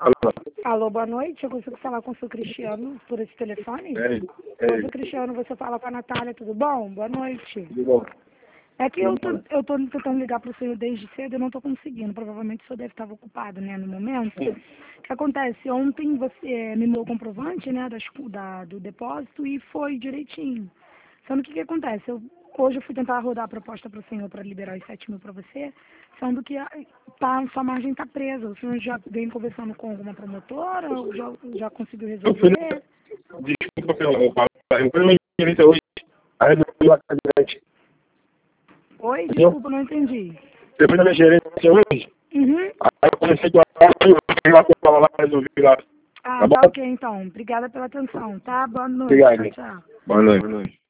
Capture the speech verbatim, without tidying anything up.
Alô? Alô, boa noite. Eu consigo falar com o seu Cristiano por esse telefone? É, Oi, é, seu Cristiano, você fala com a Natália, tudo bom? Boa noite. tudo bom? É que eu tô, eu tô tentando ligar para o senhor desde cedo e não tô conseguindo. Provavelmente o senhor deve estar ocupado, né, no momento. O que acontece? Ontem você me mandou o comprovante, né, das, da, do depósito e foi direitinho. Sendo que o que acontece? Eu, hoje eu fui tentar rodar a proposta para o senhor para liberar os sete mil para você, sendo que a, tá, sua margem está presa. O senhor já vem conversando com alguma promotora ou já, já conseguiu Eu fui, resolver? desculpa pelo eu falo, eu fui na gerência hoje, aí eu lá com a gerente, Oi, entendeu? desculpa, não entendi. Eu fui na minha gerência hoje, Uhum. aí eu comecei com a eu fui lá com ela lá, resolvi lá, Ah, tá bom? tá ok então. Obrigada pela atenção, tá? Boa noite. Obrigado. Tchau, tchau. Boa noite. Boa noite.